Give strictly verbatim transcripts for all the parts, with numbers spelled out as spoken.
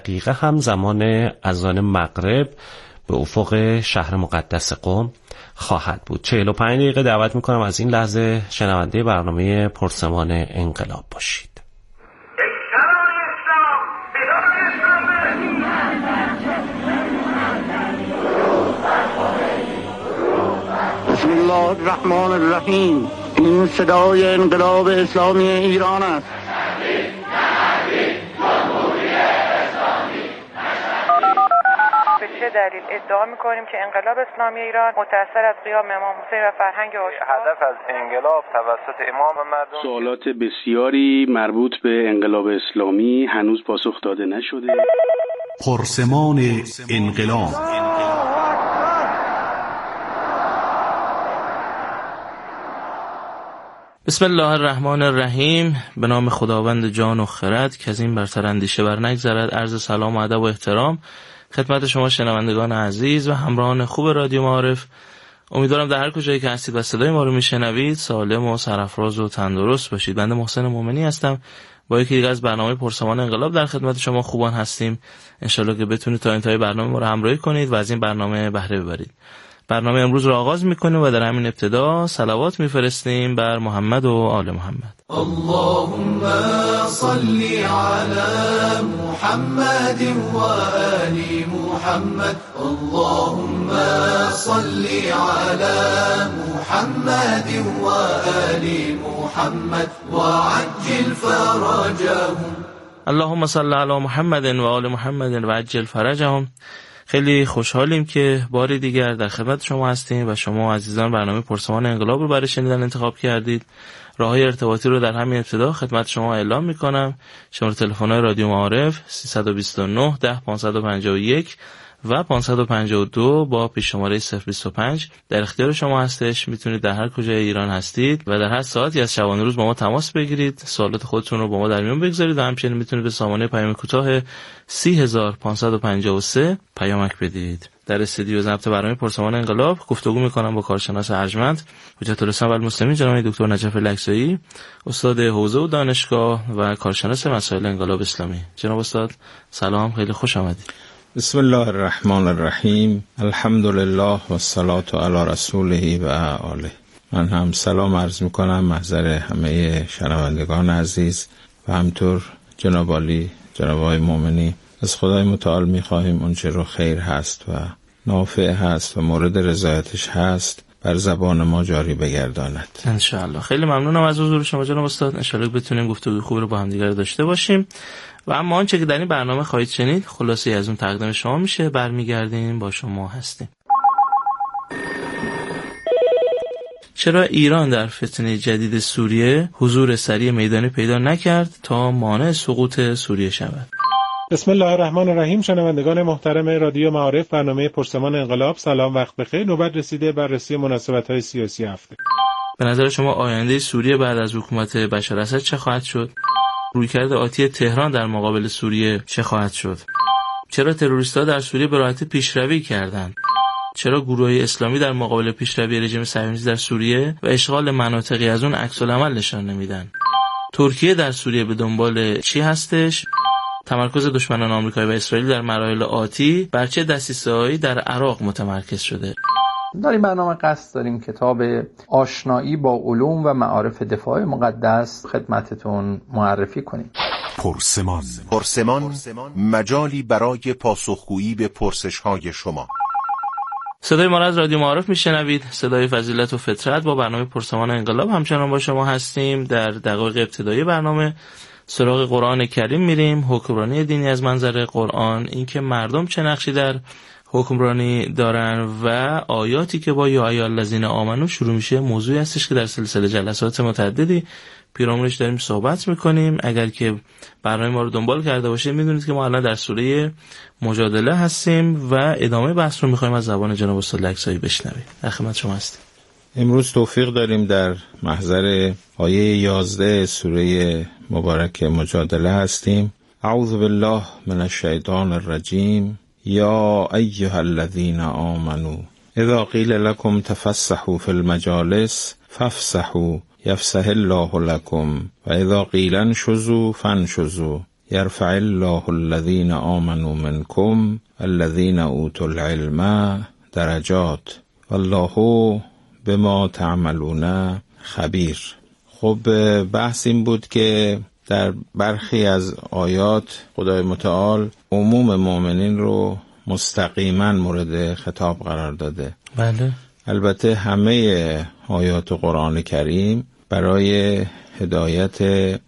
دقیقه هم زمان اذان مغرب به افق شهر مقدس قم خواهد بود. چهل و پنج دقیقه دعوت میکنم از این لحظه شنونده برنامه پرسمان انقلاب باشید. بسم الله الرحمن الرحیم. این صدای انقلاب اسلامی ایران است. به چه دلیل ادعا می‌کنیم که انقلاب اسلامی ایران متأثر از قیام امام حسین و فرهنگ آشوب؟ هدف از انقلاب توسط امام و مردم سوالات بسیاری مربوط به انقلاب اسلامی هنوز پاسخ داده نشده. پرسمان انقلاب. بسم الله الرحمن الرحیم. به نام خداوند جان و خرد که از این برتر اندیشه بر نگذرد. عرض سلام و ادب و احترام خدمت شما شنوندگان عزیز و همراهان خوب رادیو معارف. امیدوارم در هر کجایی که هستید و صدای ما رو میشنوید سالم و سرافراز و تندرست باشید. بنده محسن مومنی هستم، با یکی دیگه از برنامه پرسمان انقلاب در خدمت شما خوبان هستیم. انشالله که بتونید تا انتهای برنامه ما رو همراهی کنید و از این برنامه بهره ببرید. برنامه امروز رو آغاز میکنیم و در همین ابتدا صلوات میفرستیم بر محمد و آل محمد. اللهم صل علی محمد و آل محمد. اللهم صل علی محمد و آل محمد و عجل فرجهم. اللهم صل علی محمد و آل محمد و عجل فرجهم. خیلی خوشحالیم که باری دیگر در خدمت شما هستیم و شما عزیزان برنامه پرسمان انقلاب رو برای شنیدن انتخاب کردید. راههای ارتباطی رو در همین ابتدا خدمت شما اعلام میکنم. شماره تلفن رادیو معارف سیصد و بیست و نه ده پانصد و پنجاه و یک و پانصد و پنجاه و دو با پیش شماره صفر بیست و پنج در اختیار شما هستش. میتونید در هر کجای ایران هستید و در هر ساعتی از شبانه روز با ما تماس بگیرید، سوالات خودتون رو با ما در میون بگذارید و همچنین میتونید به سامانه پیام کوتاه سی هزار و پانصد و پنجاه و سه پیامک بدید. در استودیو ضبط برنامه پرسمان انقلاب گفتگو میکنم با کارشناس ارجمند حجت الاسلام و المسلمین جناب دکتر نجف لکزایی، استاد حوزه و دانشگاه و کارشناس مسائل انقلاب اسلامی. جناب استاد سلام، خیلی خوش آمدید. بسم الله الرحمن الرحیم. الحمدلله و الصلاة علی رسوله و آله. من هم سلام عرض میکنم محضر همه شنوندگان عزیز و همطور جناب عالی جناب آقای مومنی. از خدای متعال میخواهیم اونچه رو خیر هست و نافع هست و مورد رضایتش هست بر زبان ما جاری بگرداند انشاءالله. خیلی ممنونم از حضور شما جناب استاد. انشاءالله بتونیم گفتگوی خوب رو با هم دیگر داشته باشیم و اما آنچه که در این برنامه خواهید شنید خلاصه از اون تقدیم شما میشه. برمیگردیم با شما هستیم. چرا ایران در فتنه جدید سوریه حضور سریع میدانی پیدا نکرد تا مانع سقوط سوریه شود؟ بسم الله الرحمن الرحیم. شنوندگان محترم رادیو معارف، برنامه پرسمان انقلاب، سلام، وقت بخیر. نوبت رسیده بررسی مناسبت‌های سیاسی هفته. به نظر شما آینده سوریه بعد از حکومت بشار اسد چه خواهد شد؟ رویکرد آتی تهران در مقابل سوریه چه خواهد شد؟ چرا تروریست‌ها در سوریه به راحتی پیشروی کردند؟ چرا گروه‌های اسلامی در مقابل پیشروی رژیم صهیونیستی در سوریه و اشغال مناطقی از اون عکس‌العمل نشان نمیدن؟ ترکیه در سوریه به دنبال چی هستش؟ تمرکز دشمنان آمریکایی و اسرائیل در مراحل آتی بر چه دسیسه‌هایی در عراق متمرکز شده؟ در این برنامه قصد داریم کتاب آشنایی با علوم و معارف دفاع مقدس خدمتتون معرفی کنیم. پرسمان پرسمان مجالی برای پاسخگویی به پرسش‌های شما. صدای ما را از رادیو معارف میشنوید، صدای فضیلت و فطرت. با برنامه پرسمان انقلاب همچنان با شما هستیم. در دقایق ابتدایی برنامه سراغ قرآن کریم میریم. حکمرانی دینی از منظر قرآن، اینکه مردم چه نقشی در حکمرانی دارن و آیاتی که با یا ایها الذین آمنو شروع میشه، موضوعی هستش که در سلسله جلسات متعددی پیرامونش داریم صحبت میکنیم. اگر که برنامه ما رو دنبال کرده باشید میدونید که ما الان در سوره مجادله هستیم و ادامه بحث رو میخوایم از زبان جناب استاد لکزایی بشنویم. در خدمت شما هستیم. امروز توفیق داریم در محضر آیه یازده سوره مبارک مجادله هستیم. اعوذ بالله من الشیطان الرجیم. یا ایها الذین آمنو اذا قیل لكم تفسحوا في المجالس فافسحوا یفسح الله لكم و اذا قیل انشزوا فانشزوا یرفع الله الذین آمنوا منکم الذین اوتوا العلم درجات والله بما تعملون خبیر. خب بحث این بود که در برخی از آیات خدای متعال عموم مؤمنین رو مستقیما مورد خطاب قرار داده. بله. البته همه آیات قرآن کریم برای هدایت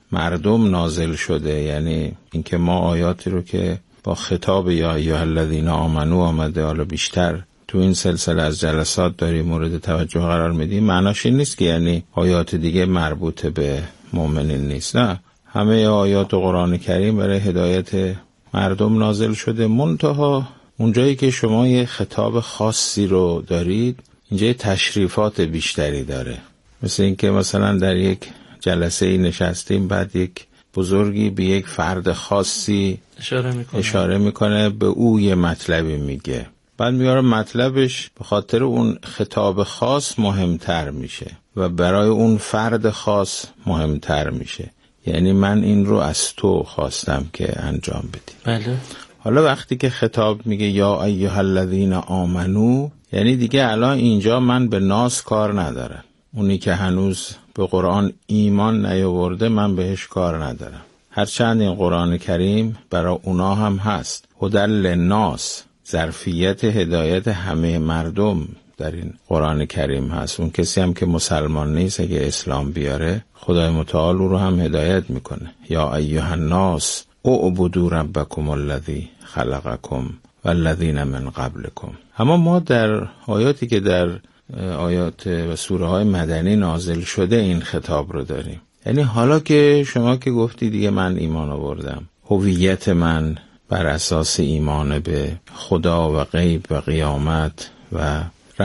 مردم نازل شده، یعنی اینکه ما آیاتی رو که با خطاب یا ایها الذین آمنو آمده، حالا بیشتر تو این سلسله از جلسات داریم مورد توجه قرار میدیم، معناش این نیست که یعنی آیات دیگه مربوط به مؤمنین نیست. نه، همه آیات قرآن کریم برای هدایت مردم نازل شده، منتها اونجایی که شما یه خطاب خاصی رو دارید اینجا تشریفات بیشتری داره. مثل اینکه مثلا در یک جلسه ای نشستیم، بعد یک بزرگی به یک فرد خاصی اشاره میکنه, اشاره میکنه به او یه مطلبی میگه، بعد میاره مطلبش به خاطر اون خطاب خاص مهمتر میشه و برای اون فرد خاص مهمتر میشه. یعنی من این رو از تو خواستم که انجام بدی. بله. حالا وقتی که خطاب میگه یا ایها الذین آمنو، یعنی دیگه الان اینجا من به ناس کار ندارم. اونی که هنوز به قرآن ایمان نیاورده من بهش کار ندارم، هرچند این قرآن کریم برای اونا هم هست. هدی للناس، ظرفیت هدایت همه مردم در این قرآن کریم هست. اون کسی هم که مسلمان نیست اگه اسلام بیاره خدای متعال او رو هم هدایت میکنه. یا ایها الناس اعبدوا ربکم الذی خلقکم والذین من قبلکم. اما ما در آیاتی که در آیات و سوره های مدنی نازل شده این خطاب رو داریم. یعنی حالا که شما که گفتی دیگه من ایمان آوردم، هویت من بر اساس ایمان به خدا و غیب و قیامت و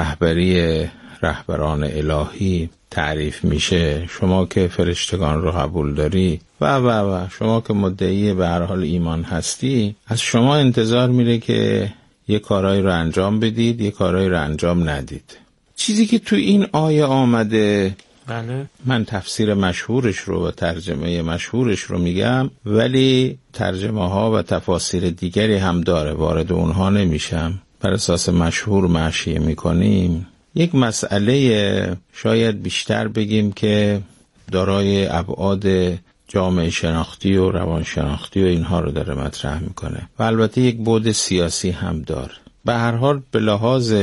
رهبری رهبران الهی تعریف میشه، شما که فرشتگان رو قبول داری و و و شما که مدعی به هر حال ایمان هستی، از شما انتظار میره که یه کارایی رو انجام بدید، یه کارایی رو انجام ندید. چیزی که تو این آیه آمده، بله، من تفسیر مشهورش رو و ترجمه مشهورش رو میگم، ولی ترجمه ها و تفاسیر دیگری هم داره، وارد اونها نمیشم، بر اساس مشهور مشیه میکنیم. یک مسئله شاید بیشتر بگیم که دارای ابعاد جامعه شناختی و روان شناختی و اینها رو داره مطرح میکنه و البته یک بعد سیاسی هم داره. به هر حال به لحاظ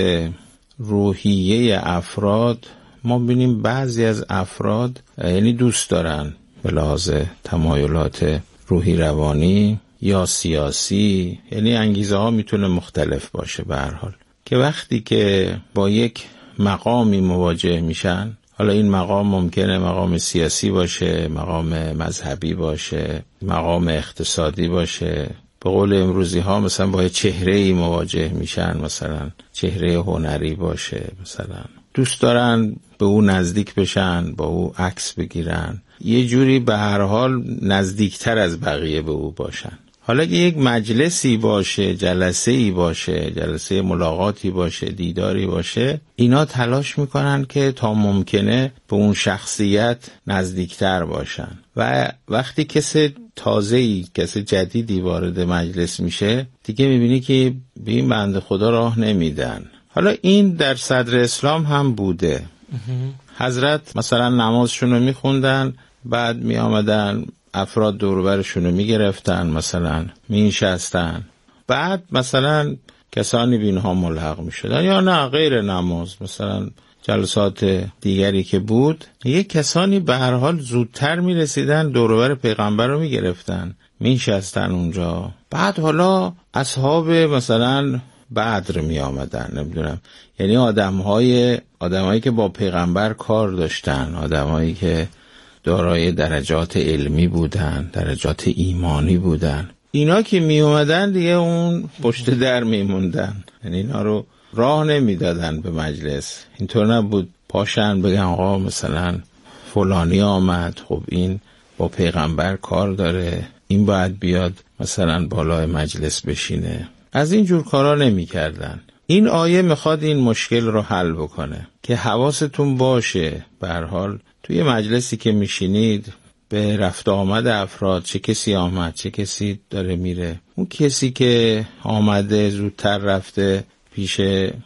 روحیه افراد ما ببینیم بعضی از افراد یعنی دوست دارن به لحاظ تمایلات روحی روانی یا سیاسی، یعنی انگیزه ها میتونه مختلف باشه، به هر حال که وقتی که با یک مقامی مواجه میشن، حالا این مقام ممکنه مقام سیاسی باشه، مقام مذهبی باشه، مقام اقتصادی باشه، به قول امروزی ها مثلا با چهره‌ای مواجه میشن، مثلا چهره هنری باشه، مثلا دوست دارن به او نزدیک بشن، با او عکس بگیرن، یه جوری به هر حال نزدیکتر از بقیه به او باشن. حالا که یک مجلسی باشه، جلسه‌ای باشه، جلسه ملاقاتی باشه، دیداری باشه، اینا تلاش میکنن که تا ممکنه به اون شخصیت نزدیکتر باشن و وقتی کسی تازه‌ای، کسی جدیدی وارد مجلس میشه دیگه میبینی که به این بنده خدا راه نمیدن. حالا این در صدر اسلام هم بوده. حضرت مثلا نمازشون رو میخوندن، بعد میآمدن افراد دور برشون رو میگرفتن، مثلا مینشستن، بعد مثلا کسانی به اینها ملحق میشدن یا نه غیر نماز، مثلا جلسات دیگری که بود، یک کسانی به هر حال زودتر میرسیدن دور بر پیغمبر رو میگرفتن، مینشستن اونجا. بعد حالا اصحاب مثلا بدر می آمدن، نمیدونم، یعنی آدمهای آدمایی که با پیغمبر کار داشتن، آدمایی که دارای درجات علمی بودن، درجات ایمانی بودن، اینا که می اومدن دیگه اون پشت در می موندن، یعنی اینا رو راه نمی دادن به مجلس. اینطور نبود پاشن بگن آقا مثلا فلانی آمد، خب این با پیغمبر کار داره، این باید بیاد مثلا بالای مجلس بشینه. از این جور کارا نمی کردن. این آیه میخواد این مشکل رو حل بکنه که حواستون باشه به هر حال توی مجلسی که میشینید به رفت آمد افراد، چه کسی آمد چه کسی داره میره. اون کسی که آمده زودتر رفته پیش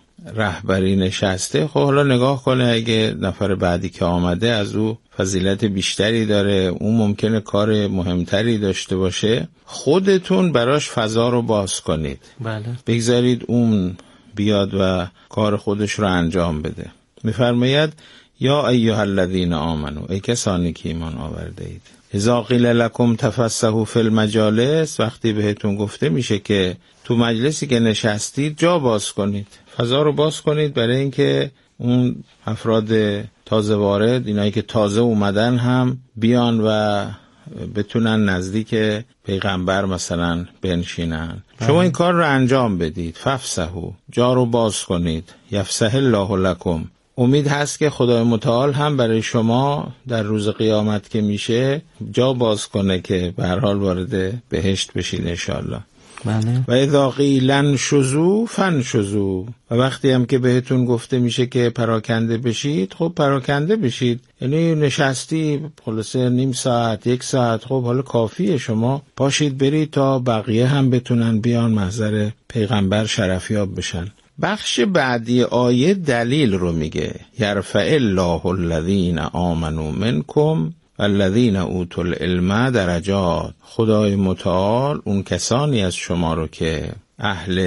رهبری نشسته، خب حالا نگاه کنه اگه نفر بعدی که آمده از او فضیلت بیشتری داره، اون ممکنه کار مهمتری داشته باشه، خودتون براش فضا رو باز کنید. بله. بگذارید اون بیاد و کار خودش رو انجام بده. میفرماید یا ایها الذین آمنو، ای کسانی که ایمان آورده اید، اذا قیل لکم تفسحوا فی المجالس، وقتی بهتون گفته میشه که تو مجلسی که نشستید جا باز کنید، فضا رو باز کنید برای اینکه اون افراد تازه وارد، اینایی که تازه اومدن هم بیان و بتونن نزدیک پیغمبر مثلا بنشینن. شما این کار رو انجام بدید. ففسحوا، جا رو باز کنید. یفسح الله لکم، امید هست که خدای متعال هم برای شما در روز قیامت که میشه جا باز کنه که به هر حال وارد بهشت بشید انشالله. بله. و اذا قیل انشزوا فانشزوا، و وقتی هم که بهتون گفته میشه که پراکنده بشید، خب پراکنده بشید. یعنی نشستی خلاصه نیم ساعت یک ساعت، خب حالا کافیه، شما پاشید برید تا بقیه هم بتونن بیان محضر پیغمبر شرفیاب بشن. بخش بعدی آیه دلیل رو میگه، یرفع الله الذین آمنوا منکم والذین اوتوا العلم درجات. خدای متعال اون کسانی از شما رو که اهل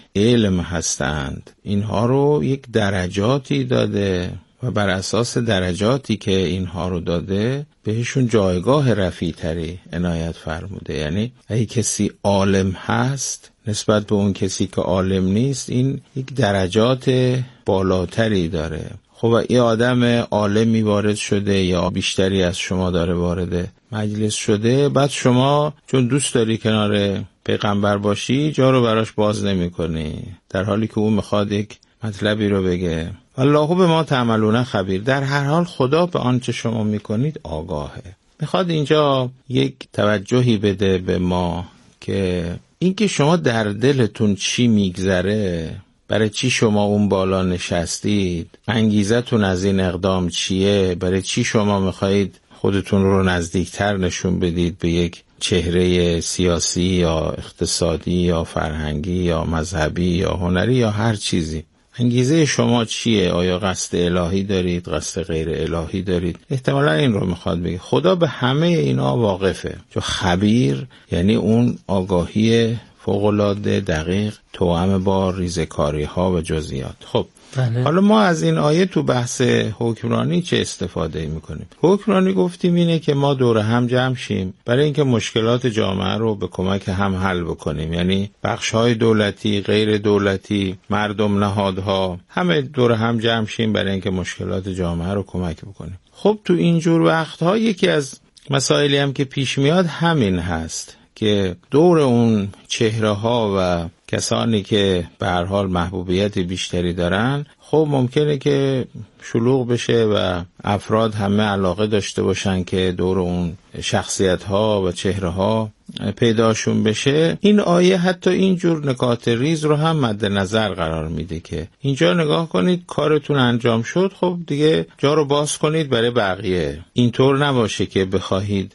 علم هستند اینها رو یک درجاتی داده و بر اساس درجاتی که اینها رو داده بهشون جایگاه رفیع تری عنایت فرموده. یعنی اگه کسی عالم هست نسبت به اون کسی که عالم نیست، این یک درجات بالاتری داره. خب این آدم عالمی وارد شده یا بیشتری از شما داره وارد مجلس شده، بعد شما چون دوست داری کنار پیغمبر باشی جا رو براش باز نمی کنی، در حالی که اون میخواد یک مطلبی رو بگه. والله به ما تعملون خبیر، در هر حال خدا به آنچه شما میکنید آگاهه. میخواد اینجا یک توجهی بده به ما که اینکه شما در دلتون چی میگذره، برای چی شما اون بالا نشستید، انگیزتون از این اقدام چیه، برای چی شما میخواهید خودتون رو نزدیکتر نشون بدید به یک چهره سیاسی یا اقتصادی یا فرهنگی یا مذهبی یا هنری یا هر چیزی، انگیزه شما چیه؟ آیا قصد الهی دارید، قصد غیر الهی دارید؟ احتمالا این رو میخواد بگه. خدا به همه اینا واقفه، چون خبیر یعنی اون آگاهی فوق‌العاده دقیق توأم با ریزکاری ها و جزئیات. خب بله. حالا ما از این آیه تو بحث حکمرانی چه استفاده میکنیم؟ حکمرانی گفتیم اینه که ما دور هم جمع شیم برای اینکه مشکلات جامعه رو به کمک هم حل بکنیم. یعنی بخش‌های دولتی، غیر دولتی، مردم، نهادها، همه دور هم جمع شیم برای اینکه مشکلات جامعه رو کمک بکنیم. خب تو اینجور وقتها یکی از مسائلی هم که پیش میاد همین هست که دور اون چهره ها و کسانی که به هر حال محبوبیت بیشتری دارن، خب ممکنه که شلوغ بشه و افراد همه علاقه داشته باشن که دور اون شخصیت ها و چهره ها پیداشون بشه. این آیه حتی اینجور نکات ریز رو هم مد نظر قرار میده که اینجا نگاه کنید کارتون انجام شد، خب دیگه جا رو باز کنید برای بقیه. اینطور نباشه که بخواهید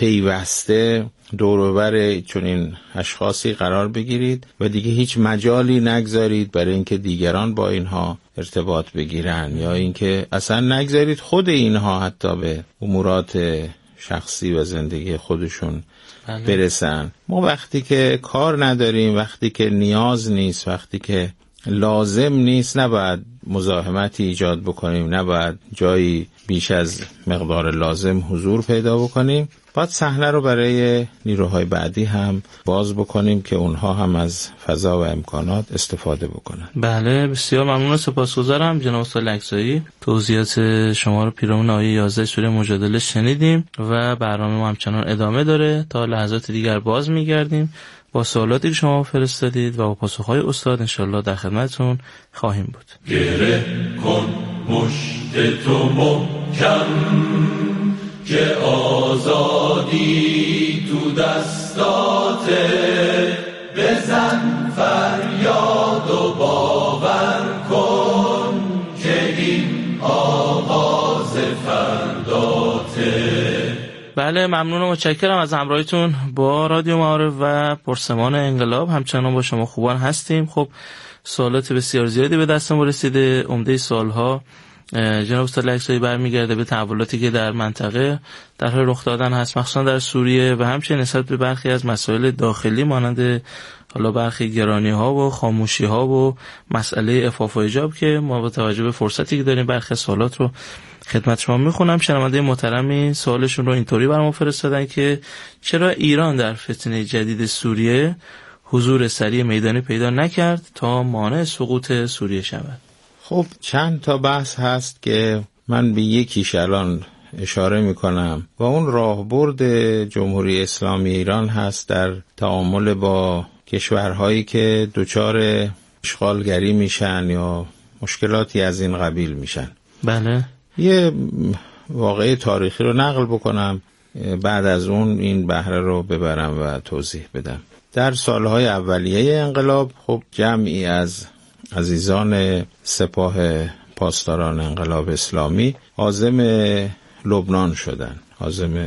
پیوسته دور و بر چنین اشخاصی قرار بگیرید و دیگه هیچ مجالی نگذارید برای اینکه دیگران با اینها ارتباط بگیرن، یا اینکه اصلا نگذارید خود اینها حتی به امورات شخصی و زندگی خودشون برسن. ما وقتی که کار نداریم، وقتی که نیاز نیست، وقتی که لازم نیست، نباید مزاحمتی ایجاد بکنیم، نباید جایی بیش از مقدار لازم حضور پیدا بکنیم. باید صحنه رو برای نیروهای بعدی هم باز بکنیم که اونها هم از فضا و امکانات استفاده بکنن. بله، بسیار ممنون و سپاسگزارم جناب استاد لکزایی. توضیحات شما رو پیرامون آیه یازده سوره مجادله شنیدیم و برنامه ما همچنان ادامه داره. تا لحظات دیگر باز میگردیم با سوالاتی که شما فرستادید و با پاسخهای استاد انشالله در خدمتتون خواهیم بود. گره کن مشت تو محکم که آزادی تو دستاته، بزن فریاد و باور کن که این آغاز فرداته. بله بله ممنون و متشکرم از همراهیتون با رادیو معارف و پرسمان انقلاب. همچنان با شما خوبان هستیم. خب سوالات بسیار زیادی به دستمون رسیده. عمده سوالها جناب استاد لکسایی برمیگرده به تحولاتی که در منطقه در حال رخ دادن هست، مخصوصا در سوریه، و همچنین نسبت به برخی از مسائل داخلی مانند حالا برخی گرانی ها و خاموشی ها و مسئله عفاف و حجاب که ما با توجه به فرصتی که داریم برخی سوالات رو خدمت شما میخونم. شنونده محترمی سوالشون رو اینطوری برام فرستادن که چرا ایران در فتنه جدید سوریه حضور سریع میدانی پیدا نکرد تا مانع سقوط سوریه شود؟ خب چند تا بحث هست که من به یکیش الان اشاره میکنم و اون راهبرد جمهوری اسلامی ایران هست در تعامل با کشورهایی که دچار اشغالگری میشن یا مشکلاتی از این قبیل میشن. بله. یه واقعه تاریخی رو نقل بکنم، بعد از اون این بحره رو ببرم و توضیح بدم. در سالهای اولیه انقلاب خب جمعی از عزیزان سپاه پاسداران انقلاب اسلامی عازم لبنان شدن، عازم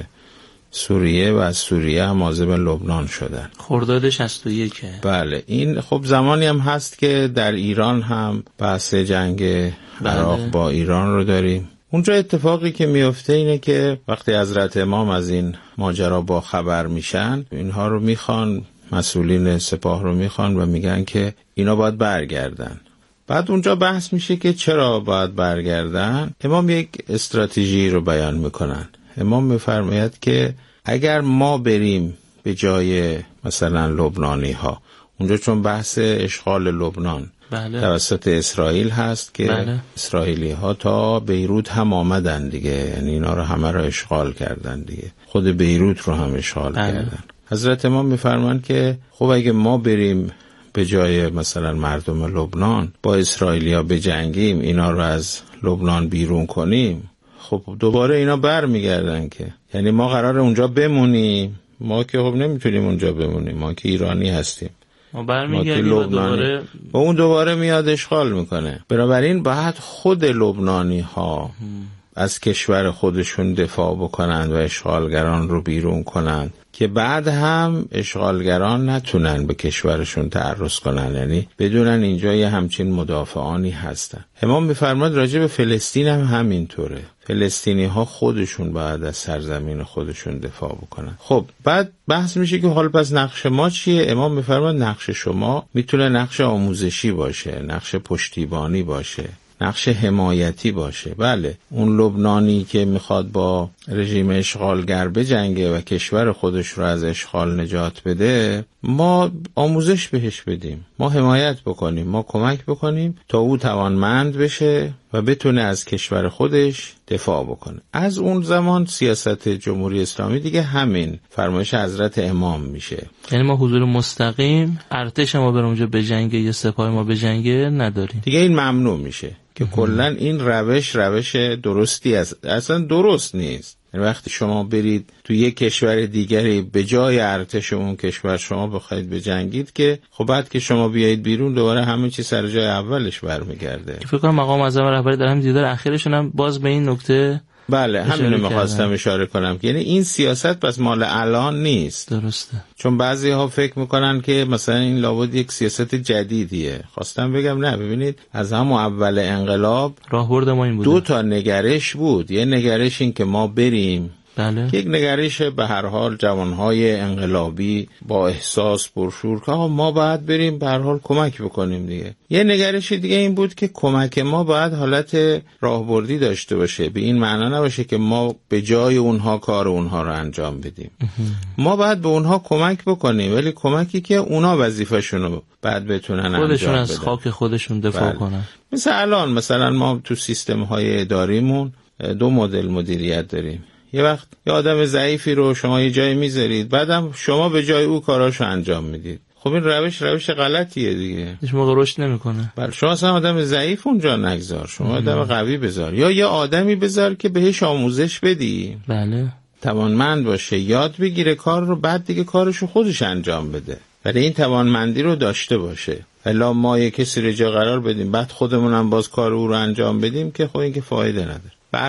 سوریه و از سوریه هم عازم لبنان شدن. خرداد شصت و یک. بله. این خب زمانی هم هست که در ایران هم بحث جنگ عراق بله. با ایران رو داریم. اونجا اتفاقی که میفته اینه که وقتی حضرت امام از این ماجرا با خبر میشن، اینها رو میخوان، مسئولین سپاه رو میخوان و میگن که اینا باید برگردن. بعد اونجا بحث میشه که چرا باید برگردن. امام یک استراتژی رو بیان میکنن. امام میفرماید که اگر ما بریم به جای مثلا لبنانی ها اونجا، چون بحث اشغال لبنان بله. توسط اسرائیل هست که بله. اسرائیلی ها تا بیروت هم آمدن دیگه، یعنی اینا رو همه رو اشغال کردن دیگه، خود بیروت رو هم اشغال بله. کردن. حضرت امام میفرمان که خب اگه ما بریم به جای مثلا مردم لبنان با اسرائیلیا بجنگیم، اینا رو از لبنان بیرون کنیم، خب دوباره اینا بر میگردن که، یعنی ما قراره اونجا بمونیم، ما که خب نمیتونیم اونجا بمونیم، ما که ایرانی هستیم، ما برمیگردیم و دوباره و اون دوباره میاد اشغال میکنه. بنابراین باید خود لبنانی ها از کشور خودشون دفاع بکنن و اشغالگران رو بیرون کنن که بعد هم اشغالگران نتونن به کشورشون تعرض کنن، یعنی بدونن اینجا یه همچین مدافعانی هستن. امام میفرماد راجع به فلسطین هم همینطوره، فلسطینی ها خودشون باید از سرزمین خودشون دفاع بکنن. خب بعد بحث میشه که حال پس نقش ما چیه؟ امام میفرماد نقش شما میتونه نقش آموزشی باشه، نقش پشتیبانی باشه، نقش حمایتی باشه. بله، اون لبنانی که میخواد با رژیم اشغالگر بجنگه و کشور خودش رو از اشغال نجات بده، ما آموزش بهش بدیم، ما حمایت بکنیم، ما کمک بکنیم تا او توانمند بشه و بتونه از کشور خودش دفاع بکنه. از اون زمان سیاست جمهوری اسلامی دیگه همین فرمایش حضرت امام میشه، یعنی ما حضور مستقیم، ارتش ما بر اونجا بجنگه یا سپاه ما بجنگه نداریم دیگه. این ممنوع میشه که کلن این روش روش درستی است، اصلا درست نیست. وقتی شما برید تو یک کشور دیگری به جای ارتش اون کشور شما بخواید بجنگید که خب بعد که شما بیایید بیرون دوباره همه چی سر جای اولش برمیگرده. فکر کنم مقام معظم رهبری در همین دیدار اخیرشون هم باز به این نکته بله همینو می‌خواستم اشاره کنم که یعنی این سیاست پس مال الان نیست. درسته. چون بعضی ها فکر میکنن که مثلا این لابد یک سیاست جدیدیه. خواستم بگم نه، ببینید از همون اول انقلاب راهبرد ما این بود. دو تا نگرش بود. یه نگرش این که ما بریم، بله. یک نگرش به هر حال جوانهای انقلابی با احساس پرشور که ما باید بریم به هر حال کمک بکنیم دیگه. یه نگرش دیگه این بود که کمک ما باید حالت راهبردی داشته باشه، به این معنا نباشه که ما به جای اونها کار اونها رو انجام بدیم. ما باید به اونها کمک بکنیم، ولی کمکی که اونا وظیفه‌شون رو بعد بتونن انجام بدن، خودشون از خاک خودشون دفاع بله. کنن. مثل الان مثلا ما تو سیستم‌های اداریمون دو مدل مدیریت داریم. یه وقت یه آدم ضعیفی رو شما یه جایی میذارید، بعدم شما به جای او کاراشو انجام میدید. خب این روش روش غلطیه دیگه. هیچ موقع رشد نمیکنه. بله، شما اصلا آدم ضعیف اونجا نگذار، شما آدم قوی بذار، یا یه آدمی بذار که بهش آموزش بدی. بله. توانمند باشه، یاد بگیره کار رو، بعد دیگه کارشو خودش انجام بده. ولی این توانمندی رو داشته باشه. الا ما یه کسی رو جا قرار بدیم بعد خودمون هم باز کار او رو انجام بدیم که خب این که فایده نداره. به هر حال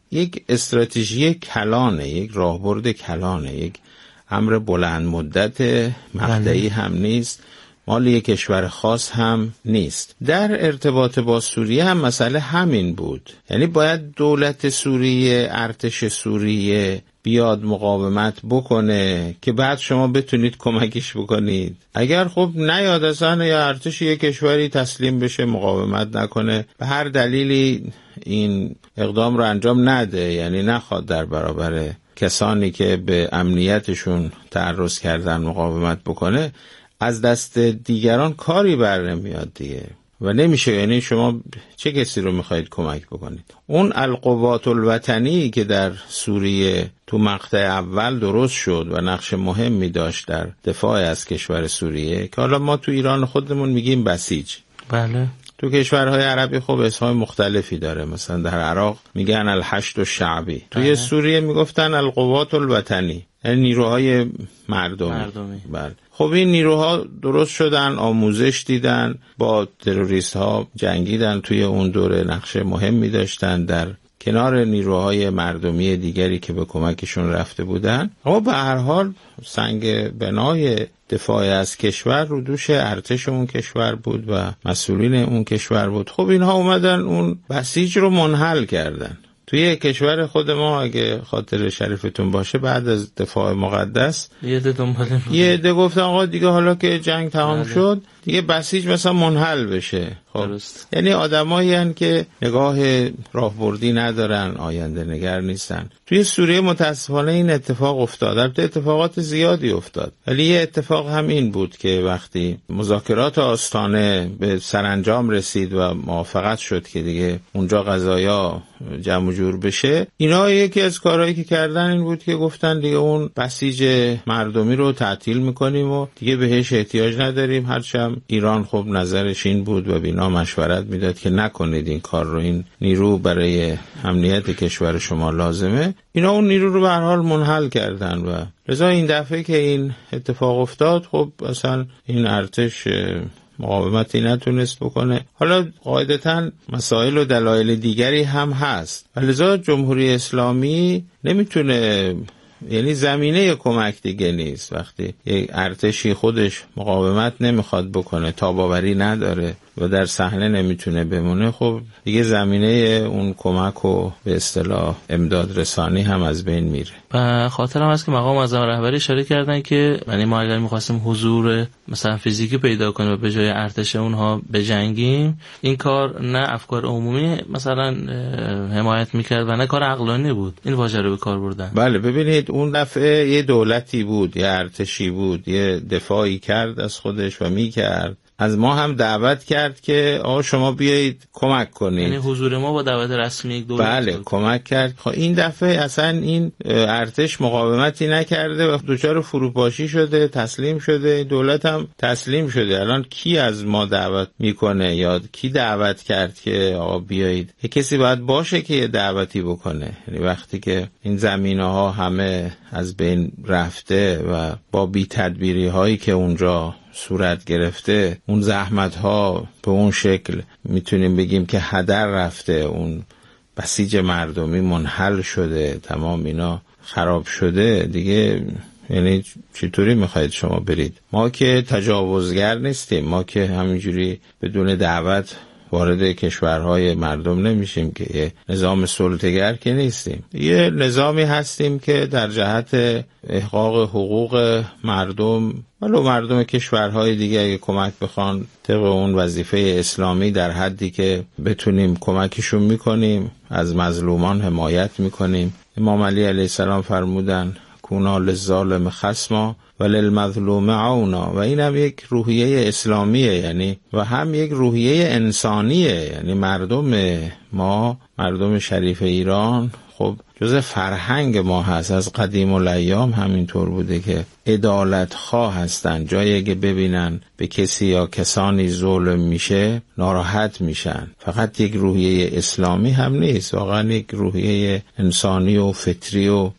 یک استراتژی کلانه، یک راهبرد کلانه، یک امر بلند مدت مقطعی هم نیست، مال یک کشور خاص هم نیست. در ارتباط با سوریه هم مسئله همین بود، یعنی باید دولت سوریه، ارتش سوریه بیاد مقاومت بکنه که بعد شما بتونید کمکش بکنید. اگر خب نیاد اصلا یا ارتش یک کشوری تسلیم بشه، مقاومت نکنه، به هر دلیلی این اقدام رو انجام نده، یعنی نخواد در برابر کسانی که به امنیتشون تعرض کردن مقاومت بکنه، از دست دیگران کاری بر نمیاد دیگه و نمیشه. یعنی شما چه کسی رو میخواید کمک بکنید؟ اون القوات الوطنی که در سوریه تو مقطع اول درست شد و نقش مهمی داشت در دفاع از کشور سوریه، که حالا ما تو ایران خودمون میگیم بسیج. بله. تو کشورهای عربی خب اسمای مختلفی داره، مثلا در عراق میگن الحشد الشعبی، توی سوریه میگفتن القوات الوطنی، یعنی نیروهای مردمی. مردمی. بله. خب این نیروها درست شدن، آموزش دیدن، با تروریست ها جنگیدن، توی اون دوره نقش مهمی داشتن در کنار نیروهای مردمی دیگری که به کمکشون رفته بودن. اما به هر حال سنگ بنای دفاع از کشور رو دوش ارتش اون کشور بود و مسئولین اون کشور بود. خب اینها اومدن اون بسیج رو منحل کردن. توی کشور خود ما اگه خاطر شریفتون باشه، بعد از دفاع مقدس یه عده دنبال یه عده گفتن آقا دیگه حالا که جنگ تمام شد دیگه بسیج مثلا منحل بشه. خب یعنی آدمایی هستن که نگاه راهبردی ندارن، آینده نگر نیستن. توی سوریه متاسفانه این اتفاق افتاد. البته اتفاقات زیادی افتاد، ولی یه اتفاق هم این بود که وقتی مذاکرات آستانه به سرانجام رسید و موافقت شد که دیگه اونجا قضایا جمع جور بشه، اینا یکی از کارهایی که کردن این بود که گفتن دیگه اون بسیج مردمی رو تعطیل میکنیم و دیگه بهش احتیاج نداریم. هرچند ایران خب نظرش این بود و بینا مشورت میداد که نکنید این کار رو، این نیرو برای امنیت کشور شما لازمه. اینا اون نیرو رو به هر حال منحل کردن و لذا این دفعه که این اتفاق افتاد، خب اصلا این ارتش مقاومتی نتونست بکنه. حالا قاعدتاً مسائل و دلایل دیگری هم هست و لذا جمهوری اسلامی نمیتونه، یعنی زمینه کمک دیگه نیست. وقتی یک ارتشی خودش مقاومت نمیخواد بکنه، تاباوری نداره و در صحنه نمیتونه بمونه، خب دیگه زمینه اون کمک و به اصطلاح امداد رسانی هم از بین میره. و خاطرم هست که مقام معظم رهبری اشاره کردن که یعنی ما اگر میخواستیم حضور مثلا فیزیکی پیدا کنیم و به جای ارتش اونها بجنگیم، این کار نه افکار عمومی مثلا حمایت میکرد و نه کار عقلانی بود. این واژه رو به کار بردن. بله ببینید اون دفعه یه دولتی بود، یه ارتشی بود، یه دفاعی کرد از خودش و میکرد. از ما هم دعوت کرد که آقا شما بیایید کمک کنید. یعنی حضور ما با دعوت رسمی یک دولت. بله بود. کمک کرد. خب این دفعه اصلا این ارتش مقاومتی نکرده و دچار فروپاشی شده، تسلیم شده، دولت هم تسلیم شده. الان کی از ما دعوت میکنه یا کی دعوت کرد که آقا بیایید؟ یک کسی باید باشه که یه دعوتی بکنه. یعنی وقتی که این زمینه ها همه از بین رفته و با بی تدبیری هایی که اونجا صورت گرفته، اون زحمت ها به اون شکل میتونیم بگیم که هدر رفته، اون بسیج مردمی منحل شده، تمام اینا خراب شده دیگه، یعنی چطوری میخواید شما برید؟ ما که تجاوزگر نیستیم، ما که همینجوری بدون دعوت وارد کشورهای مردم نمیشیم، که یه نظام سلطه‌گر که نیستیم. یه نظامی هستیم که در جهت احقاق حقوق مردم، ولو مردم کشورهای دیگه اگه کمک بخوان طبق اون وظیفه اسلامی در حدی که بتونیم کمکشون میکنیم، از مظلومان حمایت میکنیم. امام علی علیه السلام فرمودن کونا للظالم خصما و للمظلوم عونا، و این هم یک روحیه اسلامیه، یعنی و هم یک روحیه انسانیه. یعنی مردم ما، مردم شریف ایران، خب جز فرهنگ ما هست، از قدیم الایام همینطور بوده که عدالت خواه هستن. جایی که ببینن به کسی یا کسانی ظلم میشه ناراحت میشن. فقط یک روحیه اسلامی هم نیست، واقعا یک روحیه انسانی و فطری و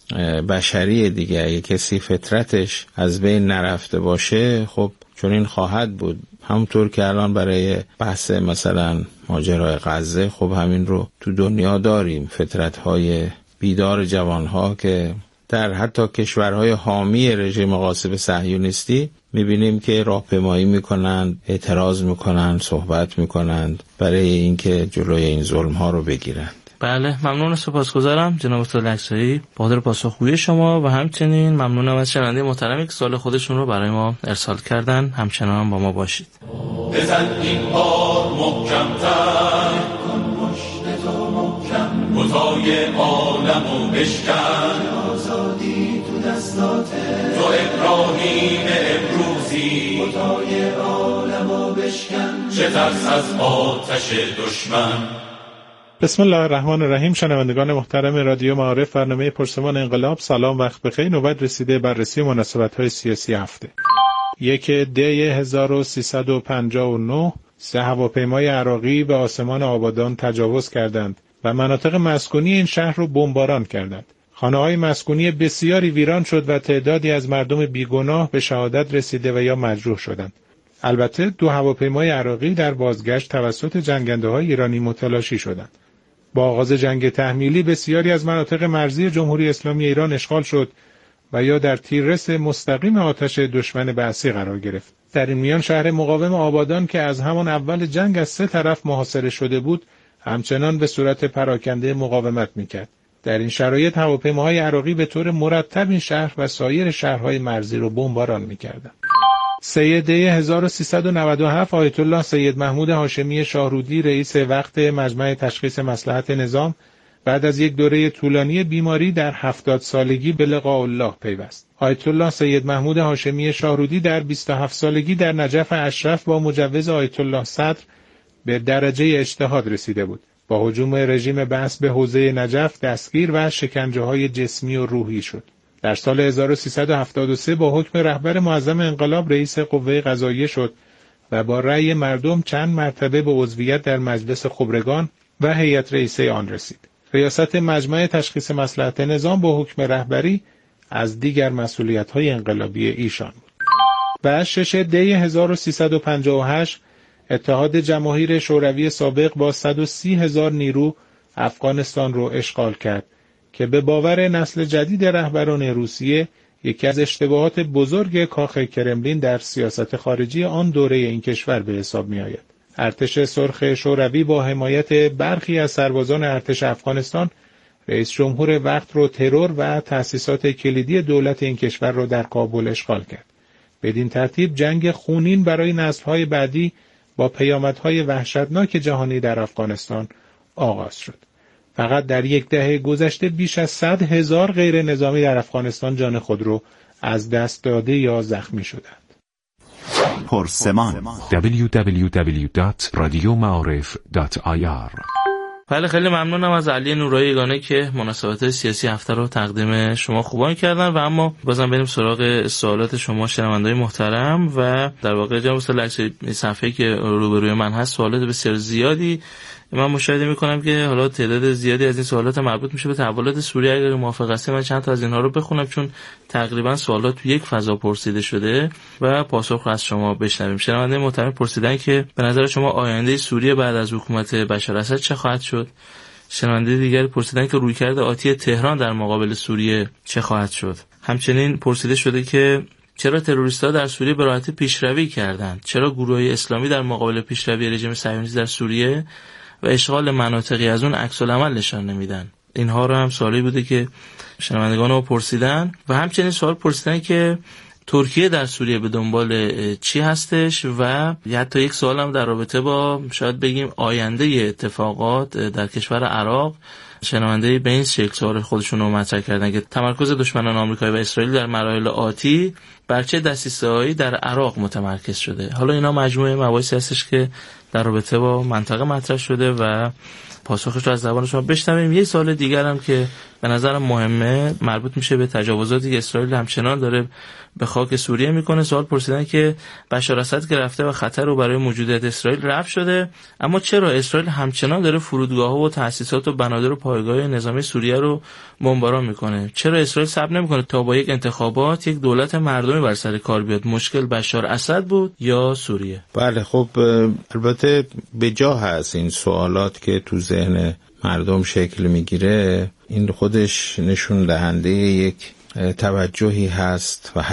بشری دیگه. اگه کسی فطرتش از بین نرفته باشه، خب چون این خواهد بود. همونطور که الان برای بحث مثلا ماجرای غزه خب همین رو تو دنیا داریم، فطرت‌های بیدار جوانها که در حتی کشورهای حامی رژیم غاصب صهیونیستی میبینیم که راهپیمایی میکنند، اعتراض میکنند، صحبت میکنند برای اینکه جلوی این ظلم‌ها رو بگیرند. بله، ممنون، سپاسگزارم جناب استاد لکزایی بابت پاسخگویی شما و همچنین ممنونم از شنونده محترمی که سوال خودشون رو برای ما ارسال کردن. همچنان با ما باشید. بزن این بار محکم‌تر کن مشت تو محکم، بتای عالمو بشکن، آزادی تو دستاته، تو ابراهیم امروزی، بتای عالمو بشکن، چه ترس از آتش دشمن. بسم الله الرحمن الرحیم. شنوندگان محترم رادیو معارف، برنامه پرسمان انقلاب، سلام، وقت بخیر. نوبت رسیده بررسی مناسبت‌های سیاسی هفته. یک دی هزار و سیصد و پنجاه و نه سه هواپیمای عراقی به آسمان آبادان تجاوز کردند و مناطق مسکونی این شهر رو بمباران کردند. خانه‌های مسکونی بسیاری ویران شد و تعدادی از مردم بیگناه به شهادت رسیده و یا مجروح شدند. البته دو هواپیمای عراقی در بازگشت توسط جنگنده‌های ایرانی متلاشی شدند. با آغاز جنگ تحمیلی بسیاری از مناطق مرزی جمهوری اسلامی ایران اشغال شد و یا در تیررس مستقیم آتش دشمن بعثی قرار گرفت. در این میان شهر مقاوم آبادان که از همان اول جنگ از سه طرف محاصره شده بود، همچنان به صورت پراکنده مقاومت میکرد. در این شرایط هواپیماهای عراقی به طور مرتب این شهر و سایر شهرهای مرزی را بمباران میکردند. سه دی هزار و سیصد و نود و هفت آیت الله سید محمود هاشمی شاهرودی، رئیس وقت مجمع تشخیص مصلحت نظام، بعد از یک دوره طولانی بیماری در هفتاد سالگی به لقاء الله پیوست. آیت الله سید محمود هاشمی شاهرودی در بیست و هفت سالگی در نجف اشرف با مجوز آیت الله صدر به درجه اجتهاد رسیده بود. با هجوم رژیم بعث به حوزه نجف دستگیر و شکنجه‌های جسمی و روحی شد. در سال هزار و سیصد و هفتاد و سه با حکم رهبر معظم انقلاب رئیس قوه قضاییه شد و با رأی مردم چند مرتبه به عضویت در مجلس خبرگان و هیئت رئیسه آن رسید. ریاست مجمع تشخیص مصلحت نظام با حکم رهبری از دیگر مسئولیت‌های انقلابی ایشان بود. و شش دی هزار و سیصد و پنجاه و هشت اتحاد جماهیر شوروی سابق با صد و سی هزار نیرو افغانستان را اشغال کرد که به باور نسل جدید رهبران روسیه یکی از اشتباهات بزرگ کاخ کرملین در سیاست خارجی آن دوره این کشور به حساب می آید. ارتش سرخ شوروی با حمایت برخی از سربازان ارتش افغانستان رئیس جمهور وقت رو ترور و تأسیسات کلیدی دولت این کشور را در کابل اشغال کرد. بدین ترتیب جنگ خونین برای نسل‌های بعدی با پیامدهای وحشتناک جهانی در افغانستان آغاز شد. فقط در یک دهه گذشته بیش از صد هزار غیر نظامی در افغانستان جان خود را از دست داده یا زخمی شدند. پرسمان دبلیو دبلیو دبلیو دات رادیو معارف دات آی آر. بله، خیلی ممنونم از علی نورایی یگانه که مناسبات سیاسی هفته رو تقدیم شما خوبان کردن. و اما بازم بریم سراغ سوالات شما شنونده‌های محترم. و در واقع جناب استاد لکزایی صفحه‌ای که روبروی من هست سوالات بسیار زیادی من مشاهده می‌کنم که حالا تعداد زیادی از این سوالات مربوط میشه به تحولات سوریه. اگر موافق هستید من چند تا از اینها رو بخونم چون تقریبا سوالات تو یک فضا پرسیده شده و پاسخ رو از شما بشنویم. شنونده محترم پرسیدن که به نظر شما آینده سوریه بعد از حکومت بشار اسد چه خواهد شد؟ شنونده دیگری پرسیدن که رویکرد آتی تهران در مقابل سوریه چه خواهد شد؟ همچنین پرسیده شده که چرا تروریست‌ها در سوریه به راحتی پیشروی کردند؟ چرا گروه‌های اسلامی در مقابل پیشروی رژیم صهیونیستی در سوریه و اشغال مناطقی از اون عکس العمل نشان نمیدن؟ اینها رو هم سوالی بوده که شنوندگان رو پرسیدن. و همچنین سوال پرسیدن که ترکیه در سوریه به دنبال چی هستش و حتی یک سوال هم در رابطه با شاید بگیم آینده اتفاقات در کشور عراق. شنونده به این شکل سوال خودشون رو مطرح کردن که تمرکز دشمنان آمریکایی و اسرائیل در مراحل آتی بر چه دسیسه‌هایی در عراق متمرکز شده. حالا اینا مجموعه مباحثی هستش که در رابطه با منطقه مطرح شده و پاسخش رو از زبان شما بشنویم. یه سوال دیگر هم که به نظرم مهمه مربوط میشه به تجاوزاتی که اسرائیل همچنان داره به خاک سوریه میکنه. سوال پرسیدن که بشار اسد که رفته و خطر رو برای موجودیت اسرائیل رفع شده، اما چرا اسرائیل همچنان داره فرودگاه‌ها و تأسیسات و بنادر و پایگاه نظامی سوریه رو بمباران میکنه؟ چرا اسرائیل صبر نمیکنه تا با یک انتخابات یک دولت مردمی اسلامی بر سر کار بیاد، مشکل بشار اسد بود یا سوریه؟ بله خب البته به جا هست این سوالات که تو ذهن مردم شکل میگیره. این خودش نشون دهنده یک توجهی هست و